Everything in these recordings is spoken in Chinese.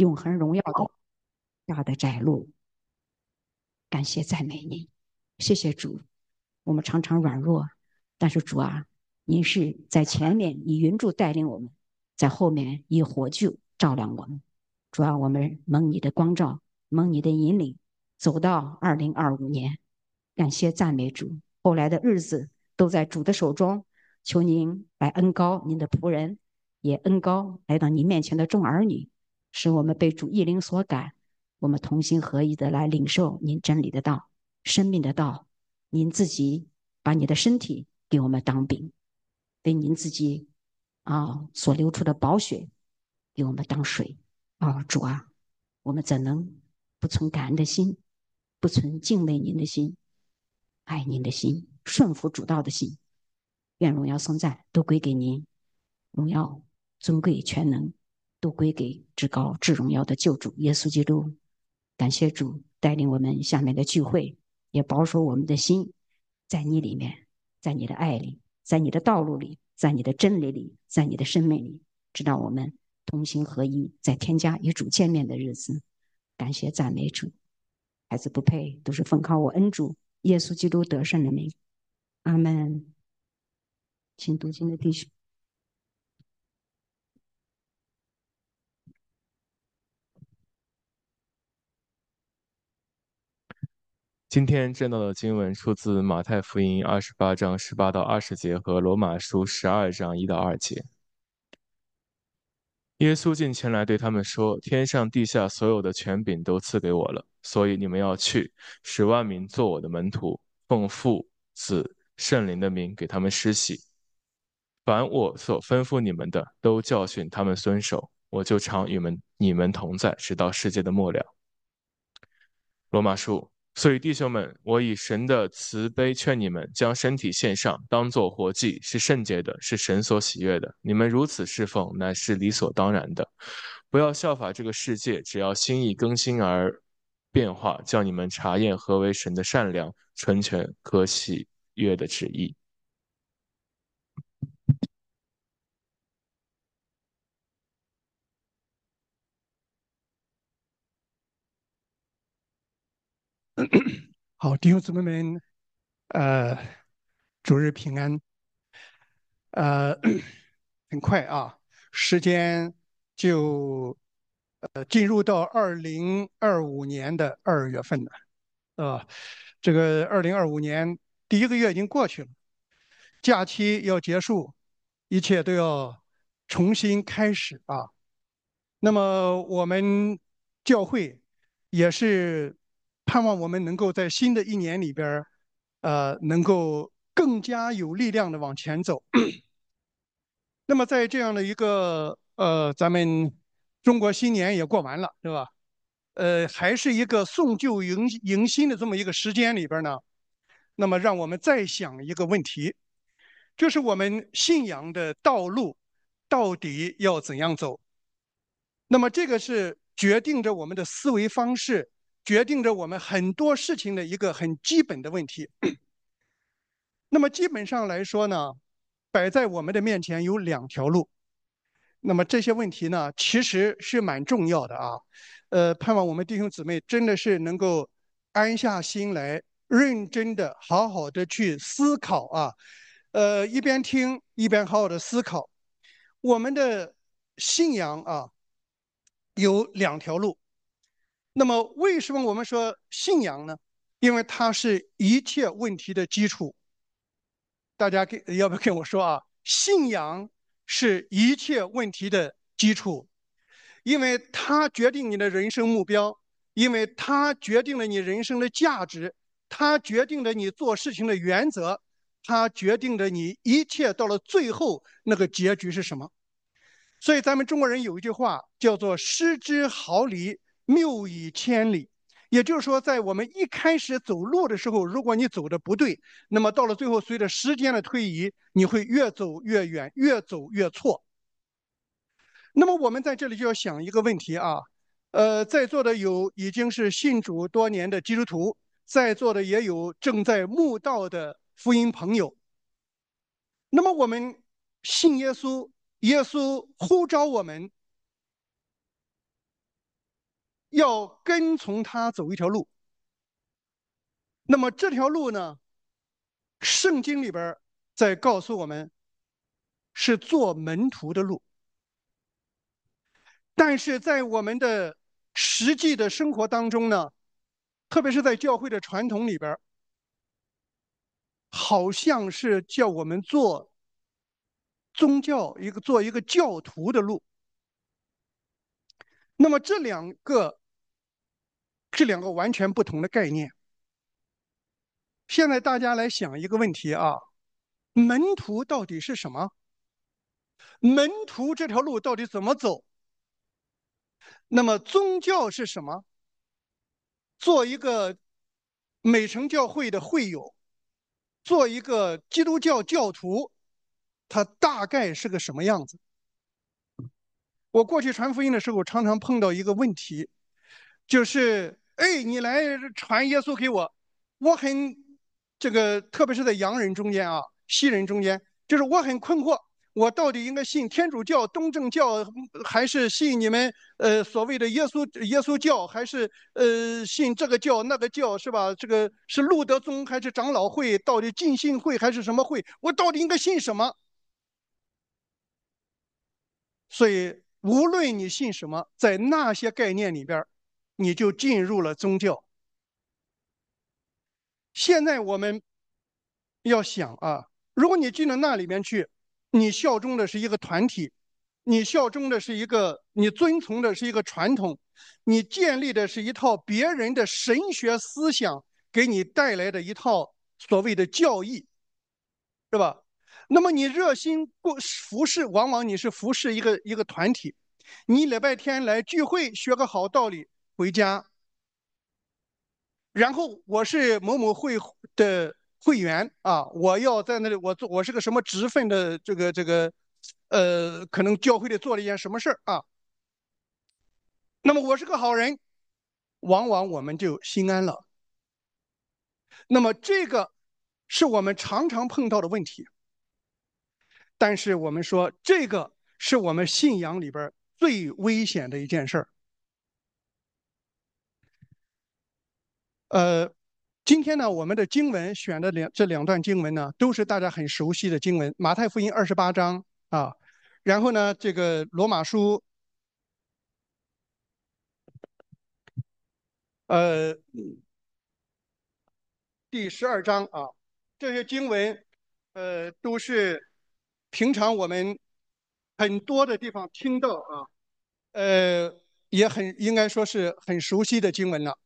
永恒荣耀的大的窄路。感谢赞美您，谢谢主。我们常常软弱，但是主啊，您是在前面以云柱带领我们，在后面以火炬照亮我们。主啊，我们蒙你的光照，蒙你的引领，走到2025年。感谢赞美主，后来的日子都在主的手中。求您来恩膏您的仆人，也恩膏来到您面前的众儿女，使我们被主一灵所感，我们同心合一的来领受您真理的道、生命的道。您自己把你的身体给我们当饼，为您自己所流出的宝血给我们当水。主啊，我们怎能不存感恩的心，不存敬畏您的心，爱您的心，顺服主道的心？愿荣耀颂赞都归给您，荣耀尊贵全能都归给至高至荣耀的救主耶稣基督。感谢主带领我们下面的聚会，也保守我们的心在你里面，在你的爱里，在你的道路里，在你的真理里，在你的生命里，直到我们同心合一，在天家与主见面的日子。感谢赞美主，孩子不配，都是奉靠我恩主耶稣基督得胜的名。阿门。请读经的弟兄。 今天见到的经文出自马太福音28章18到20节和罗马书12章1到2节。耶稣近前来对他们说：“天上地下所有的权柄都赐给我了，所以你们要去，使万民做我的门徒，奉父、子、圣灵的名给他们施洗。凡我所吩咐你们的，都教训他们遵守。我就常与你们同在，直到世界的末了。”罗马书。所以弟兄们，我以神的慈悲劝你们，将身体献上，当作活祭，是圣洁的，是神所喜悦的。你们如此侍奉，乃是理所当然的。不要效法这个世界，只要心意更新而变化，叫你们查验何为神的善良、纯全、可喜悦的旨意。 好，弟兄姊妹们，呃，主日平安。很快啊，时间就进入到2025年的2月份了，这个2025年第一个月已经过去了，假期要结束，一切都要重新开始啊。那么我们教会也是盼望我们能够在新的一年里边儿，能够更加有力量的往前走。那么在这样的一个咱们中国新年也过完了，对吧？还是一个送旧迎新的这么一个时间里边呢，那么让我们再想一个问题，就是我们信仰的道路到底要怎样走？那么这个是决定着我们的思维方式，决定着我们很多事情的一个很基本的问题。那么基本上来说呢，摆在我们的面前有2条路。那么这些问题呢，其实是蛮重要的啊。盼望我们弟兄姊妹真的是能够安下心来，认真的、好好的去思考啊。一边听一边好好的思考。我们的信仰啊，有2条路。那么为什么我们说信仰呢？因为它是一切问题的基础。大家要不要跟我说啊？信仰是一切问题的基础，因为它决定你的人生目标，因为它决定了你人生的价值，它决定了你做事情的原则，它决定着你一切到了最后那个结局是什么。所以咱们中国人有一句话叫做“失之毫厘，谬以千里”。也就是说，在我们一开始走路的时候，如果你走的不对，那么到了最后，随着时间的推移，你会越走越远，越走越错。那么我们在这里就要想一个问题啊，在座的有已经是信主多年的基督徒，在座的也有正在慕道的福音朋友。那么我们信耶稣，耶稣呼召我们要跟从他走一条路。那么这条路呢，圣经里边在告诉我们是做门徒的路，但是在我们的实际的生活当中呢，特别是在教会的传统里边，好像是叫我们做宗教做一个教徒的路。那么这两个完全不同的概念。现在大家来想一个问题啊，门徒到底是什么？门徒这条路到底怎么走？那么宗教是什么？做一个美城教会的会友，做一个基督教教徒，他大概是个什么样子？我过去传福音的时候，常常碰到一个问题，就是哎，你来传耶稣给我，我很特别是在洋人中间啊，西人中间，就是我很困惑，我到底应该信天主教、东正教，还是信你们所谓的耶稣教，还是信这个教那个教，是吧？这个是路德宗还是长老会？到底浸信会还是什么会？我到底应该信什么？所以，无论你信什么，在那些概念里边，你就进入了宗教。现在我们要想啊，如果你进到那里面去，你效忠的是一个团体，你效忠的是你遵从的是一个传统，你建立的是一套别人的神学思想给你带来的一套所谓的教义，是吧？那么你热心服侍，往往你是服侍一个团体。你礼拜天来聚会，学个好道理，回家。然后我是某某会的会员啊，我要在那里，我是个什么职分的可能教会里做了一件什么事儿啊。那么我是个好人，往往我们就心安了。那么这个是我们常常碰到的问题。但是我们说，这个是我们信仰里边最危险的一件事儿。今天呢，我们的经文选的这两段经文呢，都是大家很熟悉的经文，马太福音28章啊，然后呢，这个罗马书呃第12章啊，这些经文都是平常我们很多的地方听到啊，也应该说是很熟悉的经文了。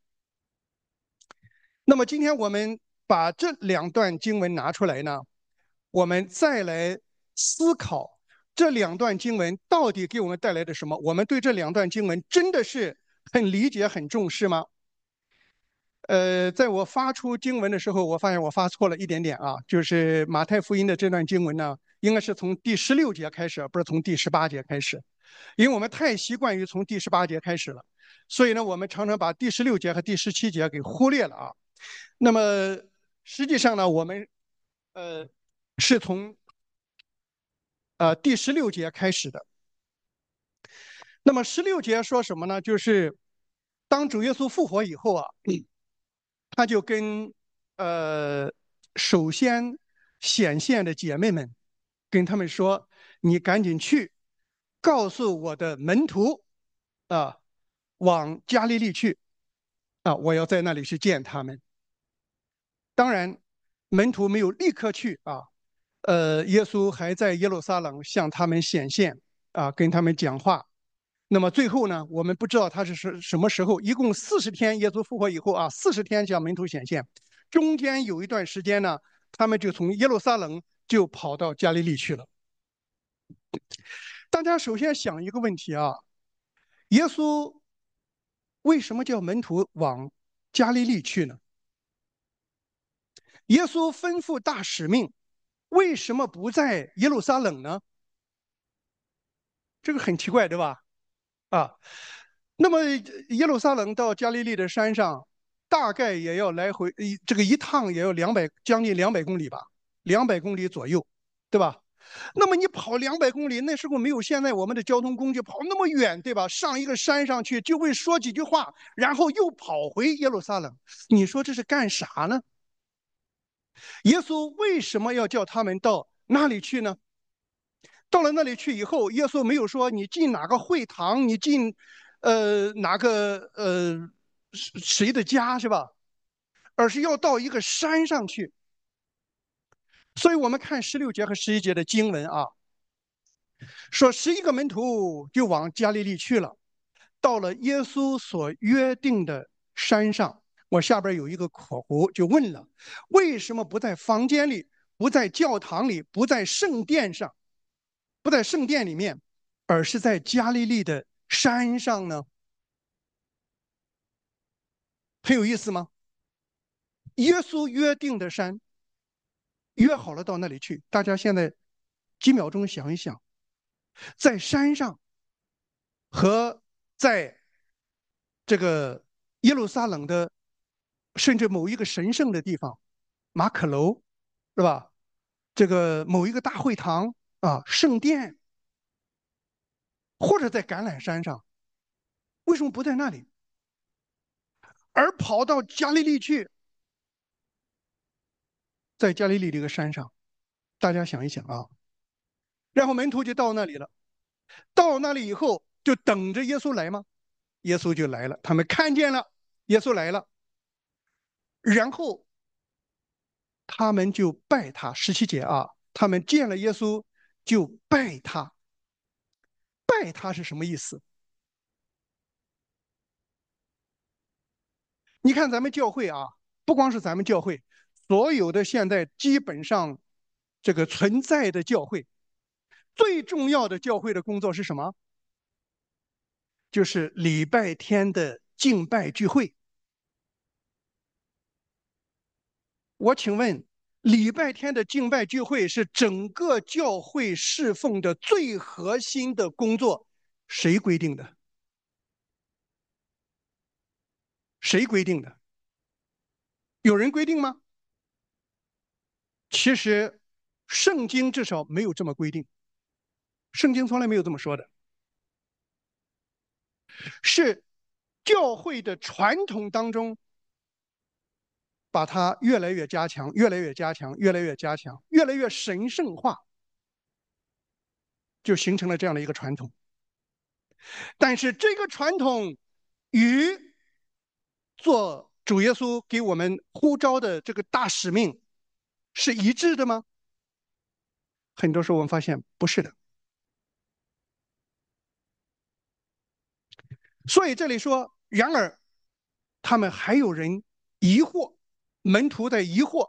那么今天我们把这两段经文拿出来呢，我们再来思考这两段经文到底给我们带来的什么？我们对这两段经文真的是很理解、很重视吗？在我发出经文的时候，我发现我发错了一点点啊，就是马太福音的这段经文呢，应该是从第16节开始，不是从第18节开始，因为我们太习惯于从第18节开始了，所以呢，我们常常把第16节和第17节给忽略了啊。那么实际上呢，我们是从第16节开始的。那么16节说什么呢？就是当主耶稣复活以后啊，他就跟首先显现的姐妹们，跟他们说：“你赶紧去，告诉我的门徒啊，往加利利去啊，我要在那里去见他们。”当然，门徒没有立刻去啊，耶稣还在耶路撒冷向他们显现啊，跟他们讲话。那么最后呢，我们不知道他是什么时候，一共40天，耶稣复活以后啊，40天向门徒显现，中间有一段时间呢，他们就从耶路撒冷就跑到加利利去了。大家首先想一个问题啊，耶稣为什么叫门徒往加利利去呢？耶稣吩咐大使命，为什么不在耶路撒冷呢？这个很奇怪，对吧？啊，那么耶路撒冷到加利利的山上，大概也要来回这个一趟也要将近200公里吧，200公里左右，对吧？ 那么你跑200公里，那时候没有现在我们的交通工具，跑那么远，对吧？上一个山上去就会说几句话，然后又跑回耶路撒冷。你说这是干啥呢？耶稣为什么要叫他们到那里去呢？到了那里去以后，耶稣没有说你进哪个会堂，你进哪个谁的家是吧？而是要到一个山上去。所以我们看16节和11节的经文啊，说11个门徒就往加利利去了，到了耶稣所约定的山上。我下边有一个括弧，就问了：为什么不在房间里，不在教堂里，不在圣殿上，不在圣殿里面，而是在加利利的山上呢？很有意思吗？耶稣约定的山，约好了到那里去。大家现在几秒钟想一想，在山上和在这个耶路撒冷的，甚至某一个神圣的地方，马可楼，是吧？这个某一个大会堂啊，圣殿，或者在橄榄山上，为什么不在那里，而跑到加利利去？在加利利这个山上，大家想一想啊。然后门徒就到那里了，到那里以后就等着耶稣来吗？耶稣就来了，他们看见了耶稣来了，然后他们就拜他。17节啊，他们见了耶稣就拜他。拜他是什么意思？你看咱们教会啊，不光是咱们教会，所有的现在基本上这个存在的教会，最重要的教会的工作是什么？就是礼拜天的敬拜聚会。我请问，礼拜天的敬拜聚会是整个教会侍奉的最核心的工作，谁规定的？谁规定的？有人规定吗？其实，圣经至少没有这么规定，圣经从来没有这么说的，是教会的传统当中，把它越来越加强，越来越加强，越来越加强，越来越神圣化，就形成了这样的一个传统。但是这个传统与做主耶稣给我们呼召的这个大使命是一致的吗？很多时候我们发现不是的。所以这里说，然而他们还有人疑惑，门徒在疑惑。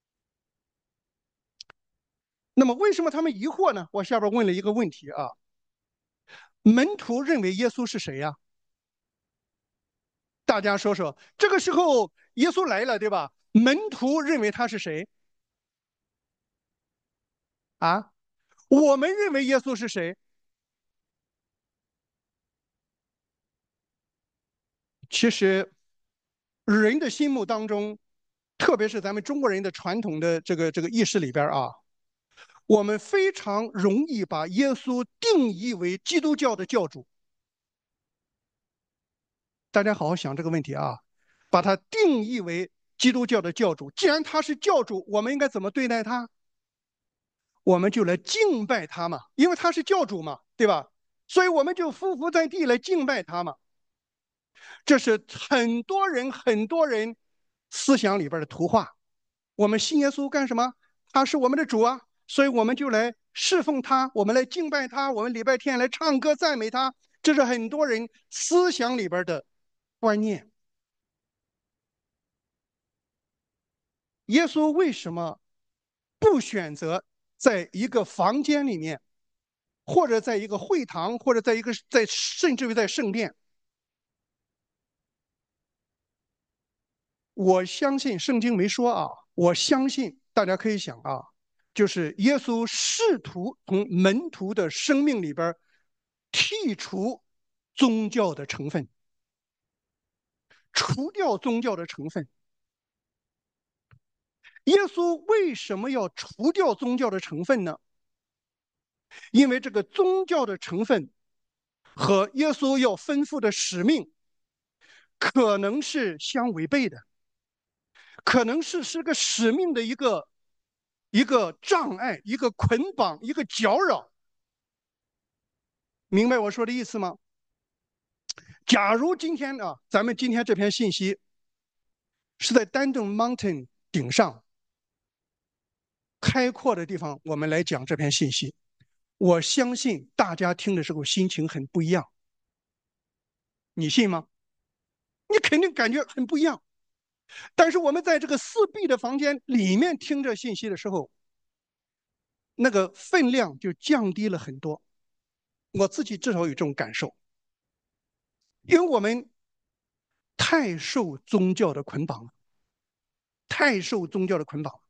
那么为什么他们疑惑呢？我下边问了一个问题啊，门徒认为耶稣是谁呀？大家说说，这个时候耶稣来了，对吧？门徒认为他是谁啊？我们认为耶稣是谁？其实，人的心目当中，特别是咱们中国人的传统的这个意识里边啊，我们非常容易把耶稣定义为基督教的教主。大家好好想这个问题啊，把他定义为基督教的教主。既然他是教主，我们应该怎么对待他？我们就来敬拜他嘛，因为他是教主嘛，对吧？所以我们就匍匐在地来敬拜他嘛。这是很多人思想里边的图画。我们信耶稣干什么？他是我们的主啊，所以我们就来侍奉他，我们来敬拜他，我们礼拜天来唱歌赞美他。这是很多人思想里边的观念。耶稣为什么不选择在一个房间里面，或者在一个会堂，或者甚至于在圣殿？我相信圣经没说啊，我相信大家可以想啊，就是耶稣试图从门徒的生命里边剔除宗教的成分，除掉宗教的成分。耶稣为什么要除掉宗教的成分呢？ 因为这个宗教的成分和耶稣要吩咐的使命可能是相违背的，可能是个使命的一个障碍、一个捆绑、一个搅扰。明白我说的意思吗？假如今天啊，咱们今天这篇信息是在丹顿 Mountain 顶上开阔的地方，我们来讲这篇信息，我相信大家听的时候心情很不一样。你信吗？你肯定感觉很不一样。但是我们在这个四壁的房间里面听着信息的时候，那个分量就降低了很多。我自己至少有这种感受，因为我们太受宗教的捆绑了，太受宗教的捆绑了。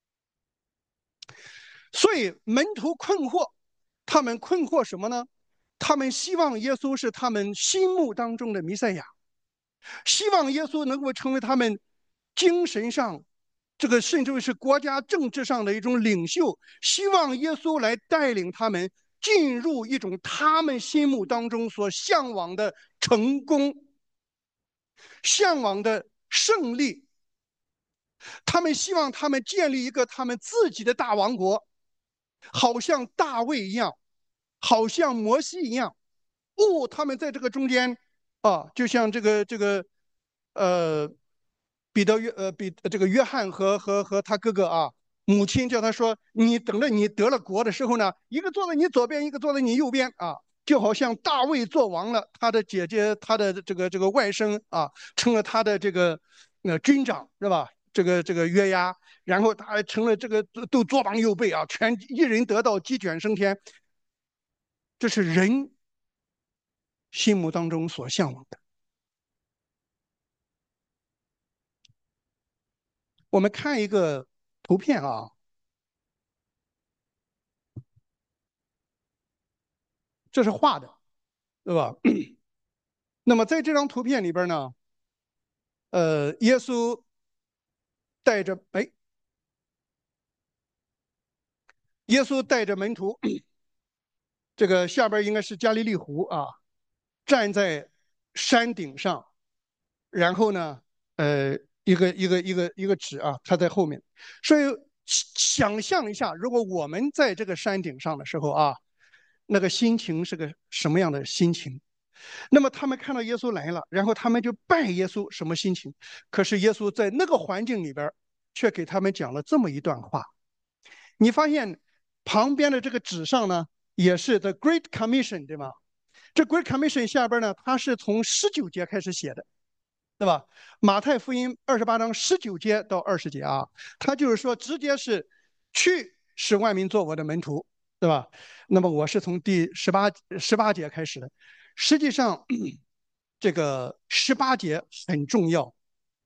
所以门徒困惑，他们困惑什么呢？他们希望耶稣是他们心目当中的弥赛亚，希望耶稣能够成为他们精神上，这个甚至是国家政治上的一种领袖，希望耶稣来带领他们进入一种他们心目当中所向往的成功、向往的胜利。他们希望他们建立一个他们自己的大王国，好像大卫一样，好像摩西一样。他们在这个中间啊，就像呃，这个约翰和他哥哥啊，母亲叫他说：你等着你得了国的时候呢，一个坐在你左边，一个坐在你右边啊，就好像大卫做王了，他的姐姐，他的这个外甥啊，成了他的这个军长，是吧？这个约押，然后他还成了这个都左膀右臂啊，全一人得道，鸡犬升天。这是人心目当中所向往的。我们看一个图片啊，这是画的，对吧？那么在这张图片里边呢，耶稣带着耶稣带着门徒，这个下边应该是加利利湖啊，站在山顶上，然后呢，一个纸啊，他在后面，所以想象一下，如果我们在这个山顶上的时候啊，那个心情是个什么样的心情？那么他们看到耶稣来了，然后他们就拜耶稣，什么心情？可是耶稣在那个环境里边，却给他们讲了这么一段话。你发现旁边的这个纸上呢，也是 The Great Commission， 对吗？这 Great Commission 下边呢，它是从19节开始写的，对吧？马太福音28章19节到20节啊，他就是说直接是去使万民做我的门徒，对吧？那么我是从第十八节开始的。实际上，这个18节很重要。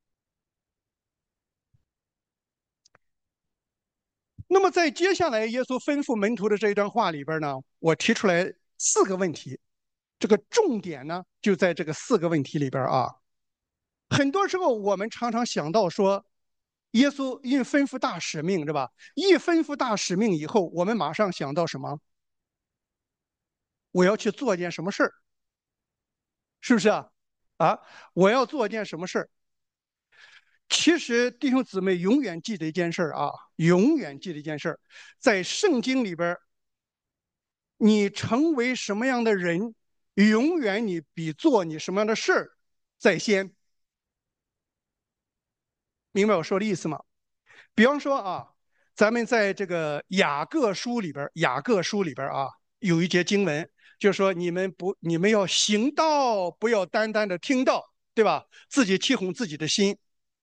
那么在接下来耶稣吩咐门徒的这一段话里边呢，我提出来4个问题，这个重点呢就在这个4个问题里边啊。很多时候我们常常想到说，耶稣因吩咐大使命，是吧？一吩咐大使命以后，我们马上想到什么？我要去做一件什么事儿，是不是啊？啊，我要做一件什么事儿？其实弟兄姊妹永远记得一件事儿啊，永远记得一件事儿，在圣经里边，你成为什么样的人，永远你比做你什么样的事儿在先。明白我说的意思吗？比方说啊，咱们在这个雅各书里边，雅各书里边啊，有一节经文，就说你们要行道，不要单单的听道，对吧？自己欺哄自己的心。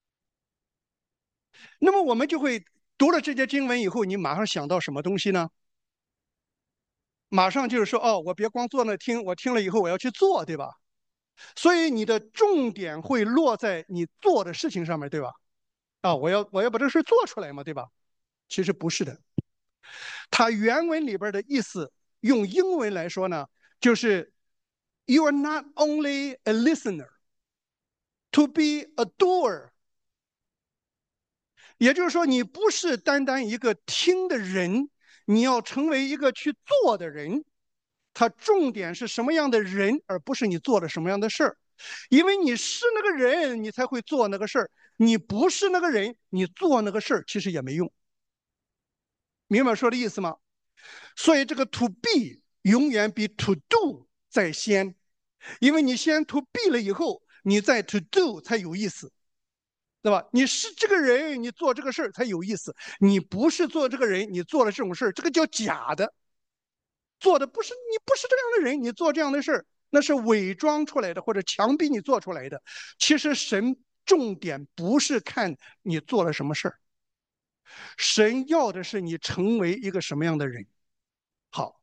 那么我们就会读了这节经文以后，你马上想到什么东西呢？马上就是说，我别光坐那听，我听了以后我要去做，对吧？所以你的重点会落在你做的事情上面，对吧？我要把这事做出来嘛，对吧？其实不是的，它原文里边的意思，用英文来说呢，就是 You are not only a listener, to be a doer。也就是说，你不是单单一个听的人， 你要成为一个去做的人，它重点是什么样的人，而不是你做了什么样的事儿。因为你是那个人，你才会做那个事儿；你不是那个人，你做那个事儿其实也没用。明白说的意思吗？所以这个 to be 永远比 to do 在先，因为你先 to be 了以后，你再 to do 才有意思，对吧？你是这个人，你做这个事儿才有意思；你不是做这个人，你做了这种事儿，这个叫假的，做的不是你不是这样的人，你做这样的事儿，那是伪装出来的，或者强逼你做出来的。其实神重点不是看你做了什么事儿，神要的是你成为一个什么样的人。好，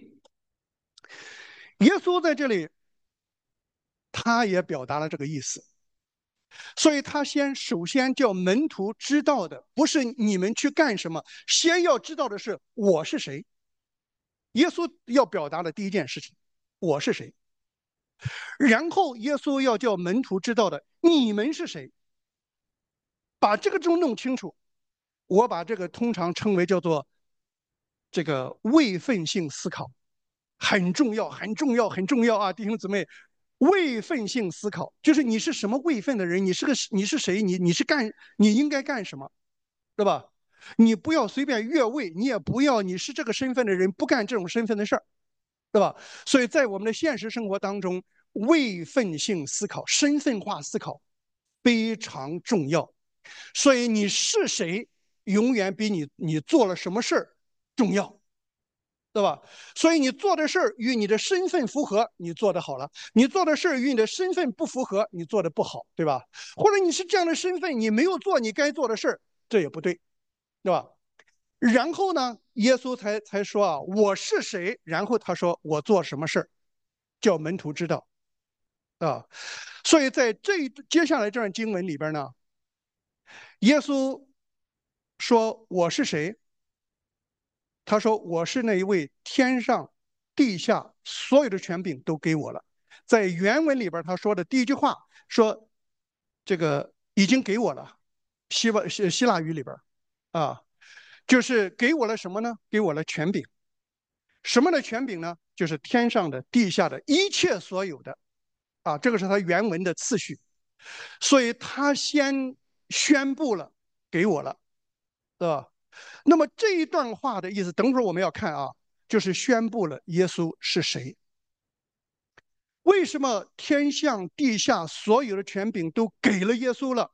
耶稣在这里他也表达了这个意思，所以他首先叫门徒知道的不是你们去干什么，先要知道的是我是谁。耶稣要表达的第一件事情，我是谁。然后耶稣要叫门徒知道的，你们是谁。把这个就弄清楚。我把这个通常称为叫做这个位分性思考，很重要，很重要，很重要啊，弟兄姊妹。位分性思考就是你是什么位分的人，你是谁，你应该干什么，对吧？你不要随便越位，你也不要你是这个身份的人不干这种身份的事儿，对吧？所以在我们的现实生活当中，位分性思考、身份化思考非常重要。所以你是谁，永远比你做了什么事儿重要，对吧？所以你做的事儿与你的身份符合，你做的好了；你做的事儿与你的身份不符合，你做的不好，对吧？或者你是这样的身份，你没有做你该做的事儿，这也不对，对吧？然后呢，耶稣才说啊，我是谁？然后他说我做什么事儿，叫门徒知道啊。所以在接下来这段经文里边呢，耶稣说我是谁？他说我是那一位天上地下所有的权柄都给我了。在原文里边他说的第一句话说这个已经给我了，希腊语里边啊，就是给我了什么呢？给我了权柄。什么的权柄呢？就是天上的地下的一切所有的啊，这个是他原文的次序。所以他先宣布了给我了，对吧？那么这一段话的意思，等会儿我们要看啊，就是宣布了耶稣是谁。为什么天上地下所有的权柄都给了耶稣了？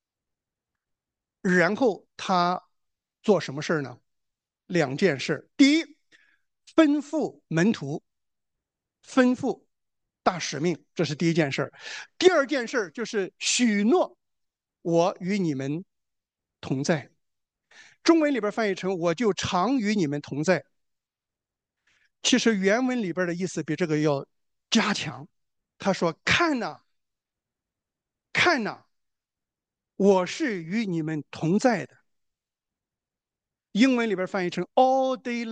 然后他做什么事呢？两件事。第一，吩咐门徒，吩咐大使命，这是第一件事。第二件事就是许诺，我与你们同在。中文里边翻译成我就常与你们同在。其实原文里边的意思比这个要加强。他说：“看呐，看呐，我是与你们同在的。”英文里边翻译成 all day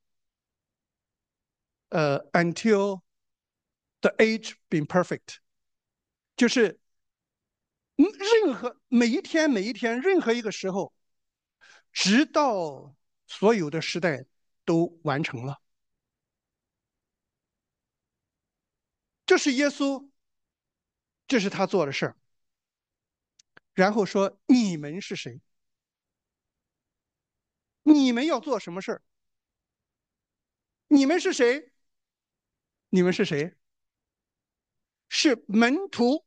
long，until the age be perfect， 就是任何每一天每一天任何一个时候，直到所有的时代都完成了。这是耶稣，这是他做的事儿。然后说：“你们是谁？你们要做什么事儿？你们是谁？你们是谁？是门徒。”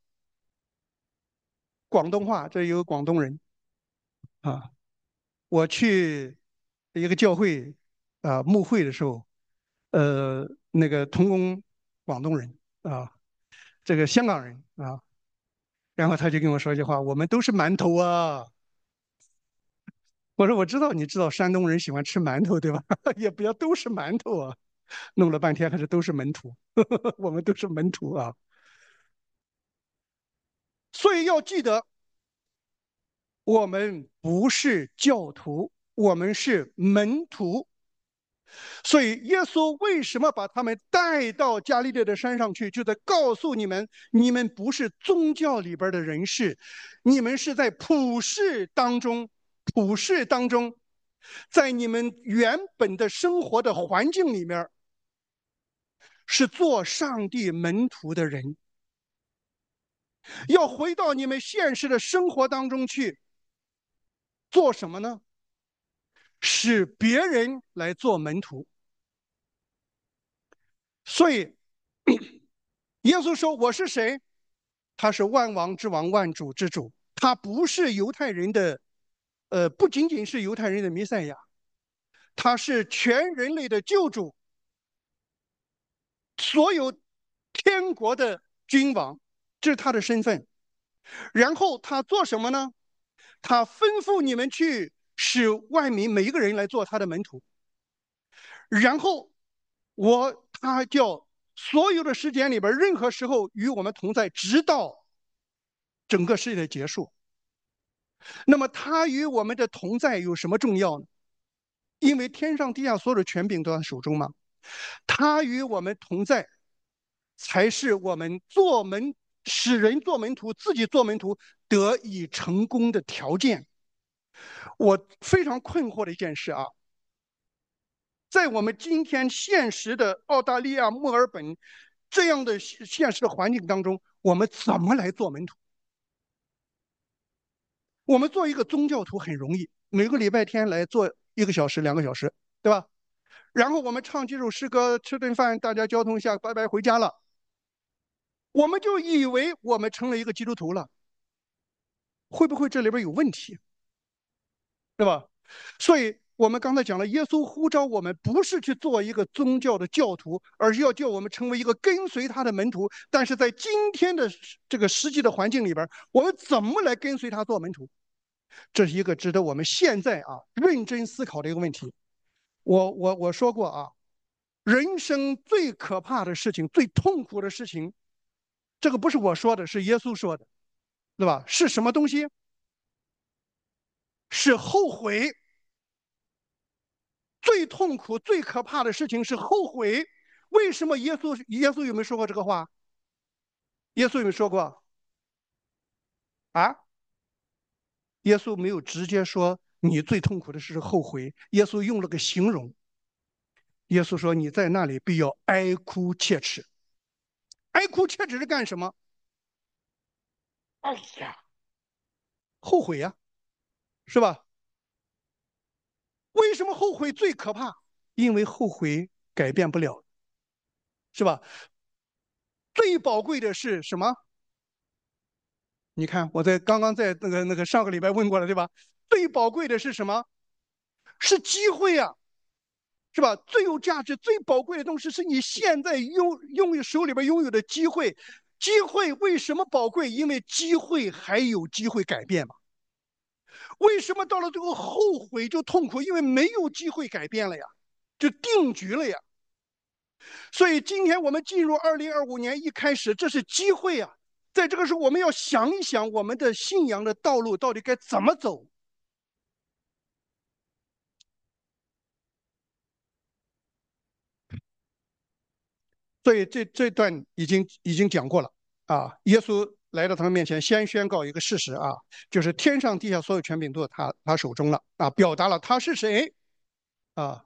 广东话，这有个广东人啊。我去一个教会啊牧会的时候，那个同工广东人啊，这个香港人啊，然后他就跟我说一句话：“我们都是馒头啊。”我说：“我知道，你知道山东人喜欢吃馒头，对吧？也不要都是馒头啊。”弄了半天还是都是门徒，我们都是门徒啊。所以要记得，我们不是教徒，我们是门徒。所以耶稣为什么把他们带到加利利的山上去，就在告诉你们，你们不是宗教里边的人士，你们是在普世当中在你们原本的生活的环境里面，是做上帝门徒的人，要回到你们现实的生活当中去，做什么呢？使别人来做门徒。所以，耶稣说：“我是谁？他是万王之王，万主之主。他不是犹太人的，不仅仅是犹太人的弥赛亚，他是全人类的救主，所有天国的君王，这是他的身份。然后他做什么呢？他吩咐你们去使万民每一个人来做他的门徒。然后他叫所有的时间里边，任何时候与我们同在，直到整个世界的结束。那么他与我们的同在有什么重要呢？因为天上地下所有的权柄都在他手中嘛。他与我们同在，才是我们使人做门徒，自己做门徒得以成功的条件。我非常困惑的一件事啊，在我们今天现实的澳大利亚墨尔本这样的现实的环境当中，我们怎么来做门徒？我们做一个宗教徒很容易，每个礼拜天来做1个小时、2个小时，对吧？然后我们唱几首诗歌，吃顿饭，大家交通一下，拜拜回家了。我们就以为我们成了一个基督徒了，会不会这里边有问题？对吧？所以我们刚才讲了，耶稣呼召我们不是去做一个宗教的教徒，而是要叫我们成为一个跟随他的门徒。但是在今天的这个实际的环境里边，我们怎么来跟随他做门徒？这是一个值得我们现在认真思考的一个问题。我说过啊，人生最可怕的事情、最痛苦的事情，这个不是我说的，是耶稣说的，对吧？是什么东西？是后悔。最痛苦、最可怕的事情是后悔。为什么耶稣有没有说过这个话？耶稣有没有说过啊？耶稣没有直接说你最痛苦的是后悔，耶稣用了个形容。耶稣说你在那里必要哀哭切齿。哀哭切齿是干什么？哎呀，后悔呀，是吧？为什么后悔最可怕？因为后悔改变不了，是吧？最宝贵的是什么？你看，我刚刚在那个上个礼拜问过了，对吧？最宝贵的是什么？是机会啊，是吧？最有价值、最宝贵的东西是你现在手里边拥有的机会。机会为什么宝贵？因为机会还有机会改变嘛。为什么到了最后后悔就痛苦？因为没有机会改变了呀，就定局了呀。所以今天我们进入2025年一开始，这是机会啊。在这个时候，我们要想一想我们的信仰的道路到底该怎么走。所以这段已经讲过了啊。耶稣来到他们面前，先宣告一个事实啊，就是天上地下所有权柄都在他手中了啊，表达了他是谁啊。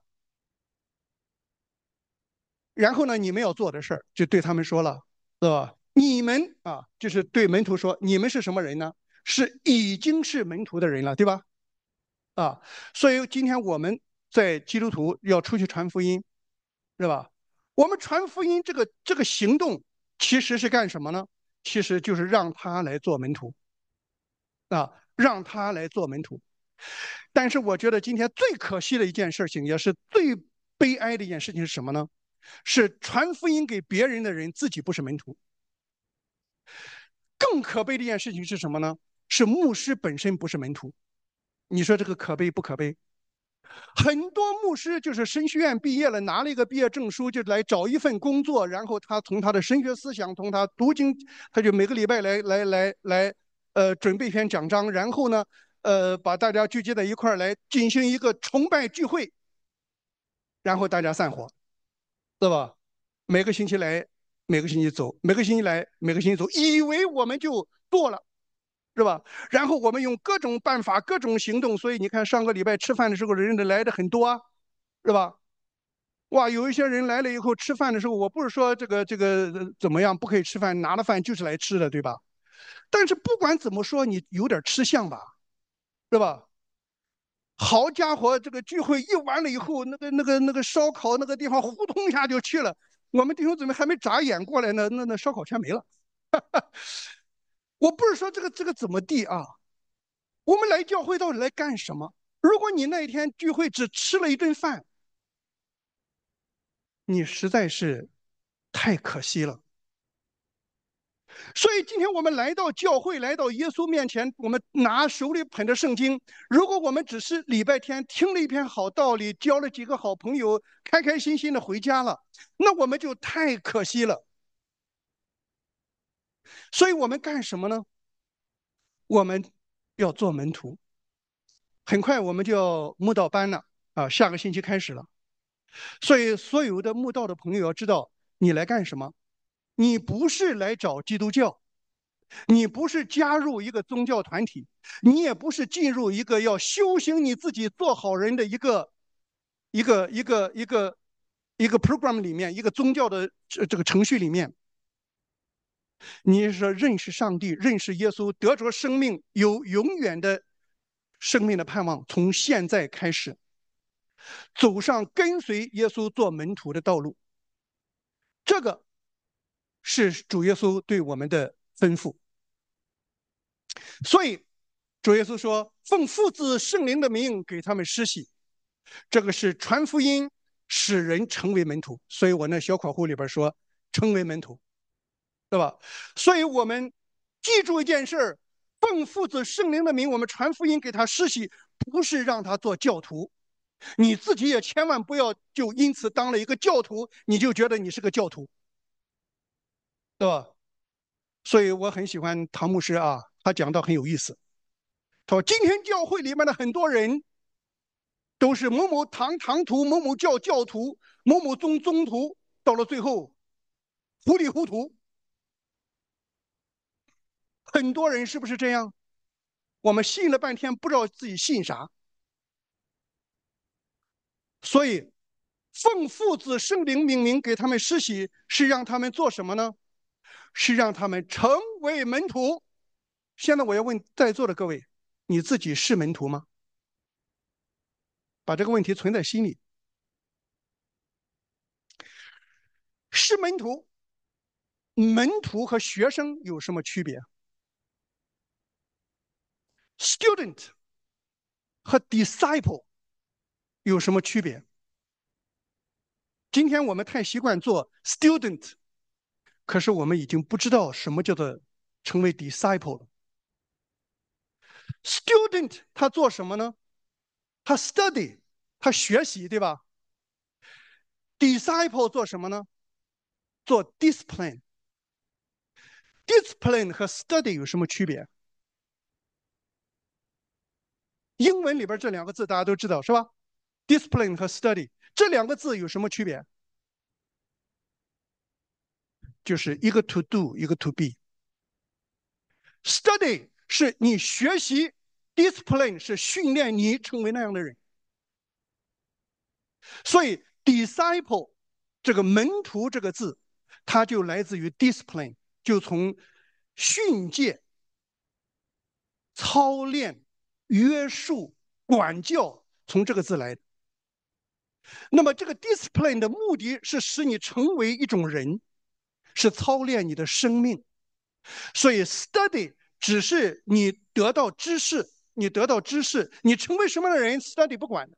然后呢，你们要做的事儿，就对他们说了，是吧？你们就是对门徒说，你们是什么人呢？是已经是门徒的人了，对吧？啊，所以今天我们在基督徒要出去传福音，是吧？我们传福音这个行动其实是干什么呢？其实就是让他来做门徒让他来做门徒。但是我觉得今天最可惜的一件事情，也是最悲哀的一件事情是什么呢？是传福音给别人的人自己不是门徒。更可悲的一件事情是什么呢？是牧师本身不是门徒。你说这个可悲不可悲？很多牧师就是神学院毕业了，拿了一个毕业证书就来找一份工作，然后他从他的神学思想，从他读经，他就每个礼拜来准备一篇讲章，然后呢把大家聚集在一块儿来进行一个崇拜聚会，然后大家散伙，对吧？每个星期来，每个星期走，每个星期来，每个星期走，以为我们就做了。 是吧？然后我们用各种办法、各种行动，所以你看上个礼拜吃饭的时候，人来的很多啊，是吧？哇，有一些人来了以后吃饭的时候，我不是说这个怎么样不可以吃饭，拿了饭就是来吃的，对吧？但是不管怎么说，你有点吃相吧，是吧？好家伙，这个聚会一完了以后，那个烧烤那个地方呼通一下就去了，我们弟兄姊妹还没眨眼过来呢，那烧烤全没了。我不是说这个怎么地啊，我们来教会到底来干什么？如果你那一天聚会只吃了一顿饭，你实在是太可惜了。所以今天我们来到教会，来到耶稣面前，我们拿手里捧着圣经。如果我们只是礼拜天听了一篇好道理，交了几个好朋友，开开心心的回家了，那我们就太可惜了。所以我们干什么呢？我们要做门徒。很快我们就要慕道班了啊，下个星期开始了。所以所有的慕道的朋友要知道，你来干什么？你不是来找基督教。你不是加入一个宗教团体，你也不是进入一个要修行你自己做好人的一个 program 里面，一个宗教的这个程序里面。你是认识上帝，认识耶稣，得着生命，有永远的生命的盼望，从现在开始走上跟随耶稣做门徒的道路。这个是主耶稣对我们的吩咐。所以主耶稣说：奉父子圣灵的名给他们施洗，这个是传福音，使人成为门徒。所以我那小括弧里边说成为门徒，对吧？所以我们记住一件事：奉父子圣灵的名，我们传福音给他施洗，不是让他做教徒。你自己也千万不要就因此当了一个教徒，你就觉得你是个教徒，对吧？所以我很喜欢唐牧师啊，他讲到很有意思。他说今天教会里面的很多人都是某某堂徒、某某教徒、某某宗徒，到了最后糊里糊涂。很多人是不是这样？我们信了半天，不知道自己信啥。所以奉父子圣灵名给他们施洗，是让他们做什么呢？是让他们成为门徒。现在我要问在座的各位，你自己是门徒吗？把这个问题存在心里。是门徒，门徒和学生有什么区别？ Student 和 disciple 有什么区别？今天我们太习惯做 student， 可是我们已经不知道什么叫做成为 disciple 了。Student 他做什么呢？他 study， 他学习，对吧？ Disciple 做什么呢？做 discipline。 Discipline 和 study 有什么区别？英文里边这两个字大家都知道是吧？ Discipline 和 study 这两个字有什么区别？就是一个 to do， 一个 to be。 Study 是你学习， discipline 是训练你成为那样的人。所以 disciple 这个门徒这个字，它就来自于 discipline， 就从训诫、操练、约束、管教，从这个字来的。那么这个 discipline 的目的是使你成为一种人，是操练你的生命。所以 study 只是你得到知识，你成为什么样的人 study 不管的。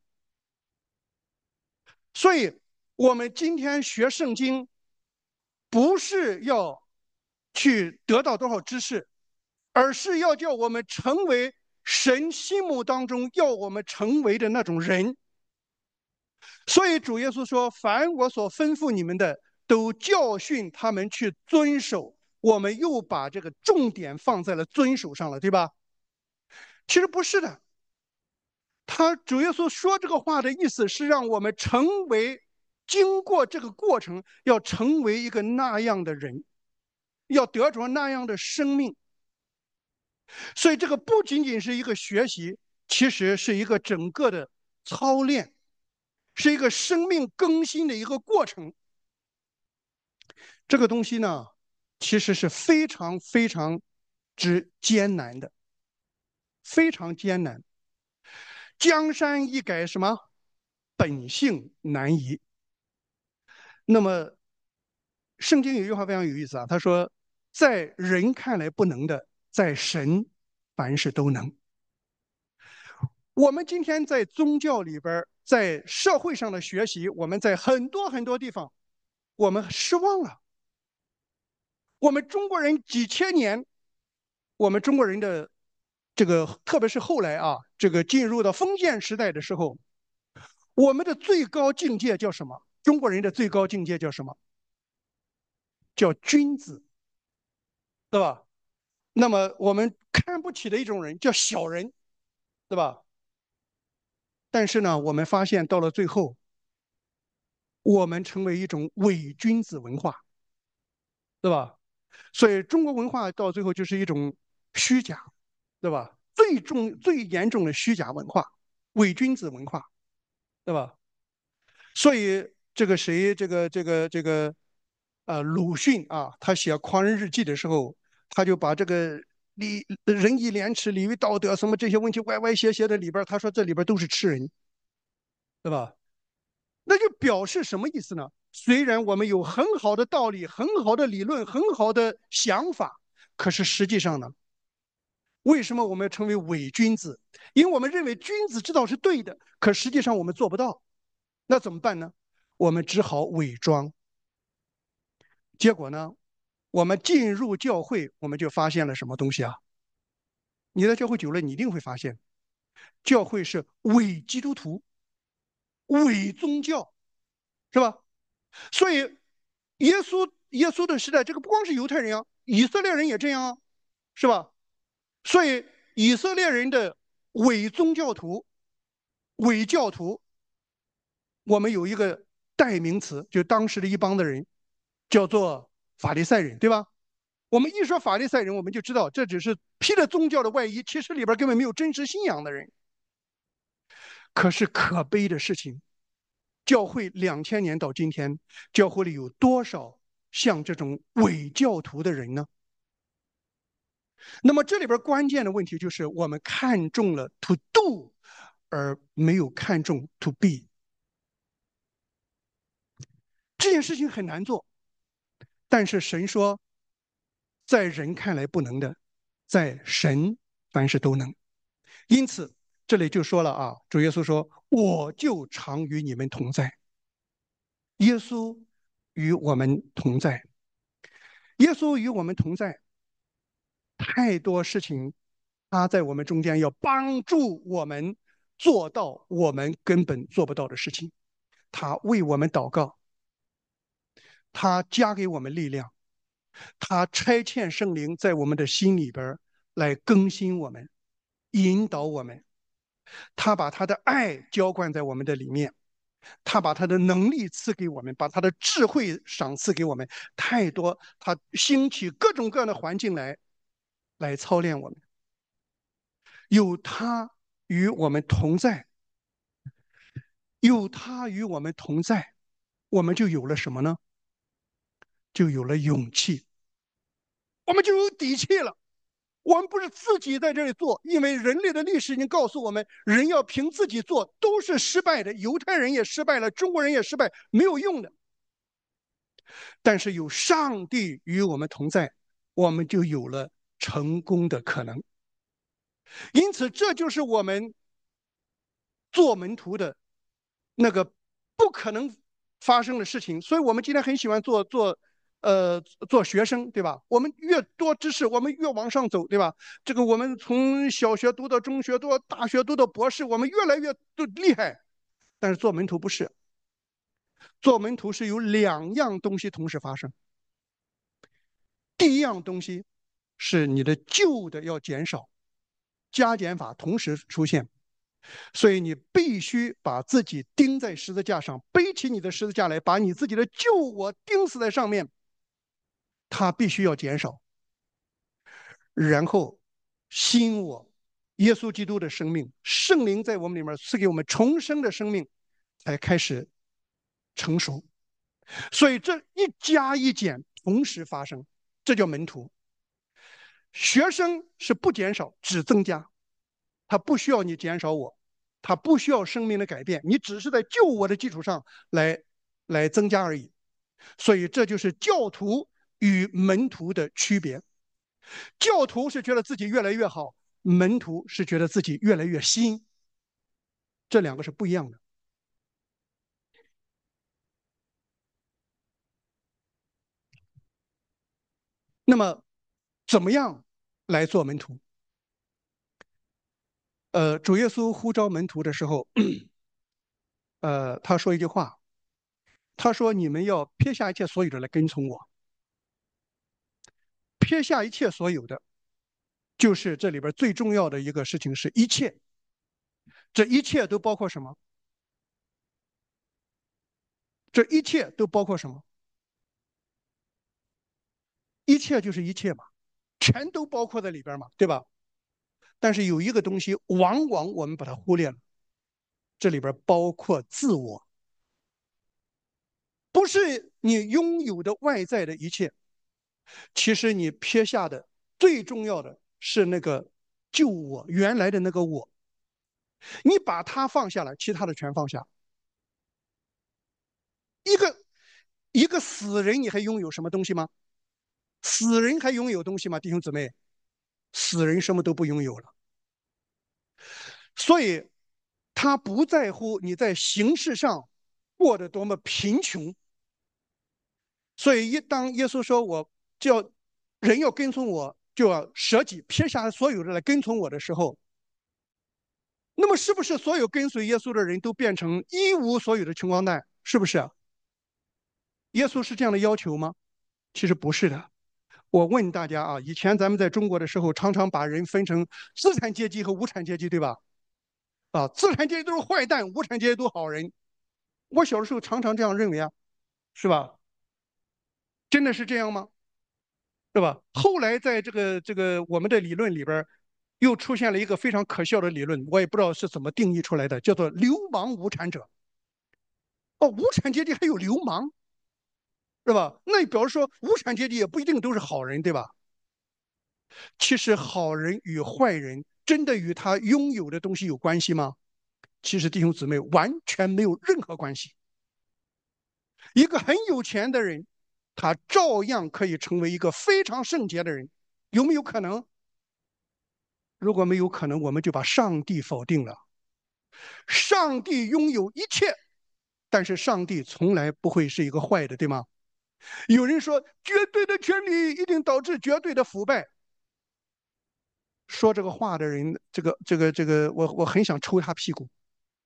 所以我们今天学圣经不是要去得到多少知识，而是要叫我们成为神心目当中要我们成为的那种人。所以主耶稣说：凡我所吩咐你们的，都教训他们去遵守。我们又把这个重点放在了遵守上了，对吧？其实不是的，主耶稣说这个话的意思是让我们成为，经过这个过程要成为一个那样的人，要得着那样的生命。 所以这个不仅仅是一个学习，其实是一个整个的操练，是一个生命更新的一个过程。这个东西呢，其实是非常非常之艰难的，非常艰难。江山易改，什么？本性难移。那么，圣经有一句话非常有意思啊，他说：在人看来不能的，在神凡事都能。我们今天在宗教里边，在社会上的学习，我们在很多很多地方，我们失望了。我们中国人几千年，我们中国人的这个，特别是后来啊，这个进入到封建时代的时候，我们的最高境界叫什么？中国人的最高境界叫什么？叫君子，对吧？那么我们看不起的一种人叫小人，对吧？但是呢，我们发现到了最后，我们成为一种伪君子文化，对吧？所以中国文化到最后就是一种虚假，对吧？最严重的虚假文化，伪君子文化，对吧？所以这个谁，鲁迅啊，他写《狂人日记》的时候，他就把这个仁义廉耻、礼义道德什么这些问题歪歪斜斜的里边，他说这里边都是吃人，对吧？那就表示什么意思呢？虽然我们有很好的道理、很好的理论、很好的想法，可是实际上呢，为什么我们要成为伪君子？因为我们认为君子之道是对的，可实际上我们做不到。那怎么办呢？我们只好伪装。结果呢，我们进入教会，我们就发现了什么东西啊？你在教会久了，你一定会发现，教会是伪基督徒、伪宗教，是吧？所以，耶稣的时代，这个不光是犹太人啊，以色列人也这样啊，是吧？所以，以色列人的伪宗教徒、伪教徒，我们有一个代名词，就当时的一帮的人，叫做法利赛人，对吧？我们一说法利赛人，我们就知道这只是披着宗教的外衣，其实里边根本没有真实信仰的人。可是可悲的事情，教会2000年到今天，教会里有多少像这种伪教徒的人呢？那么这里边关键的问题就是我们看重了 to do，而没有看重 to be。这件事情很难做，但是神说，在人看来不能的，在神凡事都能。因此，这里就说了啊，主耶稣说：“我就常与你们同在。”耶稣与我们同在，耶稣与我们同在，太多事情，他在我们中间要帮助我们做到我们根本做不到的事情。他为我们祷告，他加给我们力量，他差遣圣灵在我们的心里边来更新我们，引导我们。他把他的爱浇灌在我们的里面，他把他的能力赐给我们，把他的智慧赏赐给我们，太多，他兴起各种各样的环境来操练我们。有他与我们同在，有他与我们同在，我们就有了什么呢？就有了勇气，我们就有底气了。我们不是自己在这里做，因为人类的历史已经告诉我们，人要凭自己做都是失败的。犹太人也失败了，中国人也失败，没有用的。但是有上帝与我们同在，我们就有了成功的可能。因此，这就是我们做门徒的那个不可能发生的事情。所以我们今天很喜欢做学生，对吧？我们越多知识，我们越往上走，对吧？这个我们从小学读到中学，读到大学，读到博士，我们越来越都厉害。但是做门徒不是，做门徒是有两样东西同时发生。第一样东西是你的旧的要减少，加减法同时出现，所以你必须把自己钉在十字架上，背起你的十字架来，把你自己的旧我钉死在上面，它必须要减少。然后吸引我，耶稣基督的生命，圣灵在我们里面赐给我们重生的生命，才开始成熟。所以这一加一减同时发生，这叫门徒。学生是不减少，只增加，他不需要你减少我，他不需要生命的改变，你只是在救我的基础上来增加而已。所以这就是教徒与门徒的区别。教徒是觉得自己越来越好，门徒是觉得自己越来越新，这两个是不一样的。那么，怎么样来做门徒？主耶稣呼召门徒的时候，他说一句话，他说：“你们要撇下一切所有的来跟从我。”撇下一切所有的，就是这里边最重要的一个事情是一切。这一切都包括什么？这一切都包括什么？一切就是一切嘛，全都包括在里边嘛，对吧？但是有一个东西，往往我们把它忽略了，这里边包括自我，不是你拥有的外在的一切，其实你撇下的最重要的是那个旧我，原来的那个我，你把它放下来，其他的全放下。一个死人，你还拥有什么东西吗？死人还拥有东西吗？弟兄姊妹，死人什么都不拥有了。所以，他不在乎你在形式上过得多么贫穷。所以，当耶稣说我就要人要跟从我，就要舍己，撇下所有的来跟从我的时候，那么是不是所有跟随耶稣的人都变成一无所有的穷光蛋？是不是啊？耶稣是这样的要求吗？其实不是的。我问大家啊，以前咱们在中国的时候，常常把人分成资产阶级和无产阶级，对吧？啊，资产阶级都是坏蛋，无产阶级都好人。我小的时候常常这样认为啊，是吧？真的是这样吗？是吧？后来在这个我们的理论里边，又出现了一个非常可笑的理论，我也不知道是怎么定义出来的，叫做流氓无产者。哦，无产阶级还有流氓，是吧？那表示说无产阶级也不一定都是好人，对吧？其实好人与坏人真的与他拥有的东西有关系吗？其实弟兄姊妹完全没有任何关系。一个很有钱的人，他照样可以成为一个非常圣洁的人，有没有可能？如果没有可能，我们就把上帝否定了。上帝拥有一切，但是上帝从来不会是一个坏的，对吗？有人说绝对的权利一定导致绝对的腐败，说这个话的人，这个，我很想抽他屁股。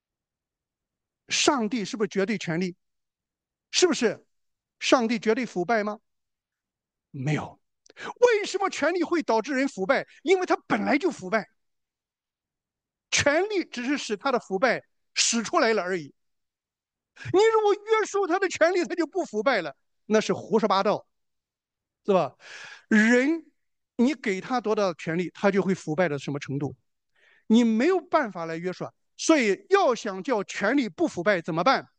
上帝是不是绝对权利？是不是？上帝绝对腐败吗？没有。为什么权力会导致人腐败？因为他本来就腐败，权力只是使他的腐败使出来了而已。你如果约束他的权利，他就不腐败了，那是胡说八道，是吧？人，你给他多大的权利，他就会腐败到什么程度？你没有办法来约束。所以，要想叫权力不腐败，怎么办？